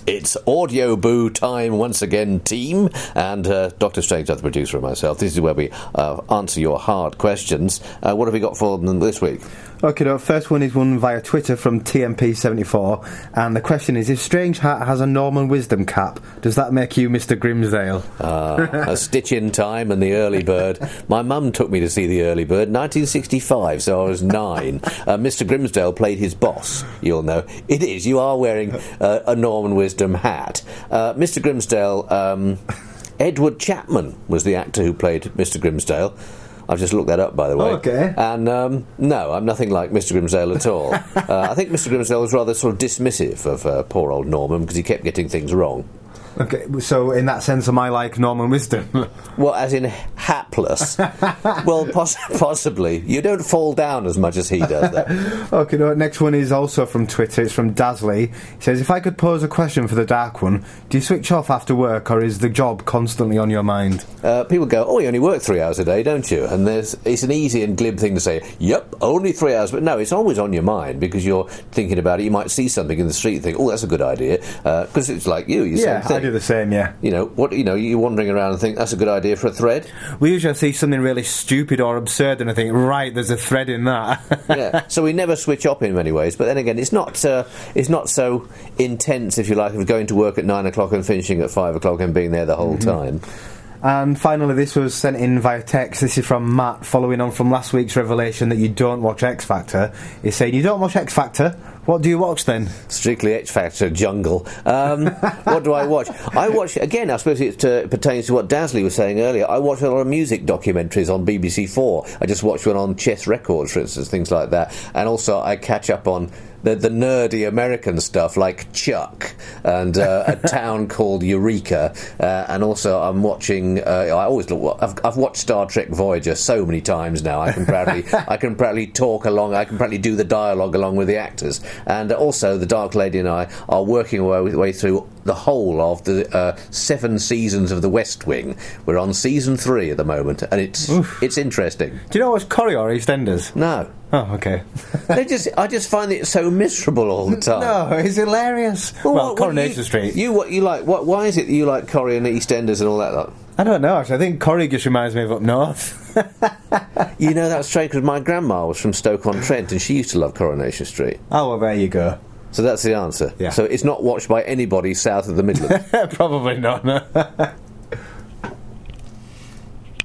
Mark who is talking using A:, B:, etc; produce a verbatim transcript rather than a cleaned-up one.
A: It's Audio Boo time once again, team, and uh, Doctor Strange, the producer, and myself. This is where we uh, answer your hard questions. Uh, what have we got for them this week?
B: Okay, the first one is one via Twitter from T M P seventy-four, and the question is, if Strange Hat has a Norman Wisdom cap, does that make you Mister Grimsdale?
A: Uh, a Stitch in Time and The Early Bird. My mum took me to see The Early Bird, nineteen sixty-five, so I was nine. Uh, Mister Grimsdale played his boss, you'll know. It is, you are wearing uh, a Norman Wisdom hat. Uh, Mister Grimsdale, um, Edward Chapman was the actor who played Mister Grimsdale. I've just looked that up, by the way.
B: Oh, okay.
A: And, um, no, I'm nothing like Mister Grimsdale at all. uh, I think Mister Grimsdale was rather sort of dismissive of uh, poor old Norman because he kept getting things wrong.
B: Okay, so in that sense, am I like Norman Wisdom?
A: Well, as in hapless. Well, poss- possibly. You don't fall down as much as he does, though.
B: Okay, no, next one is also from Twitter. It's from Dasley. He says, if I could pose a question for the Dark One, do you switch off after work, or is the job constantly on your mind?
A: Uh, people go, oh, you only work three hours a day, don't you? And there's it's an easy and glib thing to say, yep, only three hours. But no, it's always on your mind because you're thinking about it. You might see something in the street and think, oh, that's a good idea. Because uh, it's like you, you
B: yeah,
A: same thing.
B: I do the same, yeah.
A: You know, what? You know, you're wandering around and think, that's a good idea for a thread.
B: We usually see something really stupid or absurd and I think, right, there's a thread in that.
A: Yeah, so we never switch off in many ways, but then again, it's not uh, it's not so intense, if you like, of going to work at nine o'clock and finishing at five o'clock and being there the whole
B: mm-hmm.
A: time.
B: And finally, this was sent in via text. This is from Matt, following on from last week's revelation that you don't watch X Factor. He's saying, you don't watch X Factor? What do you watch then?
A: Strictly X Factor, Jungle. Um, what do I watch? I watch, again, I suppose it uh, pertains to what Dasley was saying earlier, I watch a lot of music documentaries on B B C Four. I just watched one on Chess Records, for instance, things like that. And also I catch up on the, the nerdy American stuff like Chuck and uh, A Town Called Eureka. Uh, and also I'm watching, uh, I always look, I've, I've watched Star Trek Voyager so many times now, I can proudly, I can proudly talk along, I can proudly do the dialogue along with the actors. And also, the Dark Lady and I are working our way through the whole of the uh, seven seasons of The West Wing. We're on season three at the moment, and it's Oof. it's interesting.
B: Do you know what's Corrie or EastEnders?
A: No.
B: Oh, okay.
A: they just, I just find it so miserable all the time.
B: No, it's hilarious. Well, well what, Coronation
A: you,
B: Street.
A: You what you like? What? Why is it that you like Corrie and EastEnders and all that? Like?
B: I don't know, actually. I think Corrie just reminds me of up north.
A: You know, that's strange because my grandma was from Stoke-on-Trent and she used to love Coronation Street.
B: Oh, well, there you go.
A: So that's the answer.
B: Yeah.
A: So it's not watched by anybody south of the Midlands?
B: Probably not, no.